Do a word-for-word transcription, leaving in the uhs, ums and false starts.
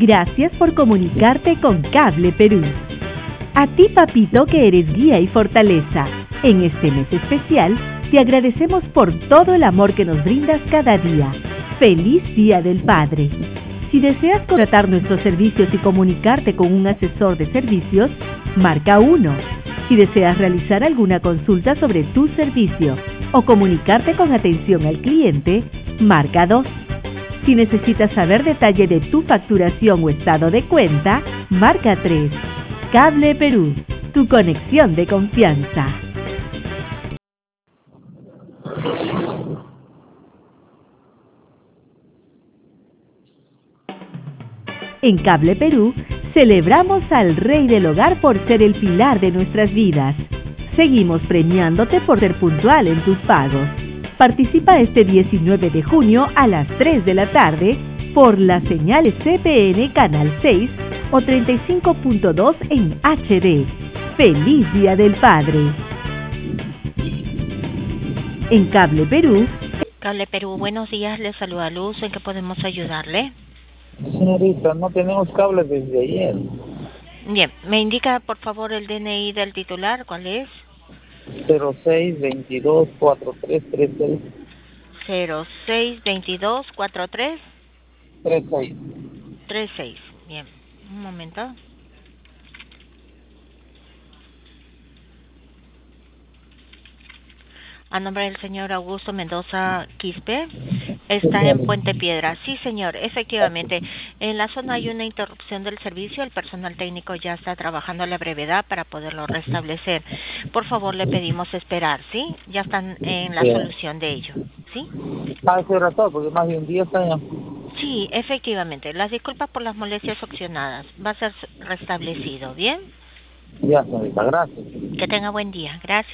Gracias por comunicarte con Cable Perú. A ti, papito, que eres guía y fortaleza. En este mes especial, te agradecemos por todo el amor que nos brindas cada día. ¡Feliz Día del Padre! Si deseas contratar nuestros servicios y comunicarte con un asesor de servicios, marca uno. Si deseas realizar alguna consulta sobre tu servicio o comunicarte con atención al cliente, marca dos. Si necesitas saber detalle de tu facturación o estado de cuenta, marca tres. Cable Perú, tu conexión de confianza. En Cable Perú, celebramos al Rey del Hogar por ser el pilar de nuestras vidas. Seguimos premiándote por ser puntual en tus pagos. Participa este diecinueve de junio a las tres de la tarde por las señales C P N Canal seis o treinta y cinco punto dos en H D. ¡Feliz Día del Padre! En Cable Perú... Cable Perú, buenos días, les saluda Luz, ¿en qué podemos ayudarle? Señorita, no tenemos cables desde ayer. Bien, me indica por favor el D N I del titular, ¿cuál es? cero seis veintidós cuarenta y tres treinta y seis. cero seis veintidós cuarenta y tres treinta y seis. treinta y seis. Bien, un momento. A nombre del señor Augusto Mendoza Quispe, está en Puente Piedra. Sí, señor, efectivamente. En la zona hay una interrupción del servicio. El personal técnico ya está trabajando a la brevedad para poderlo restablecer. Por favor, le pedimos esperar, ¿sí? Ya están en la Bien. solución de ello, ¿sí? Ah, ese ratón, porque más de un día está ya. Sí, efectivamente. Las disculpas por las molestias ocasionadas. Va a ser restablecido, ¿bien? Ya, señorita, gracias. Que tenga buen día. Gracias.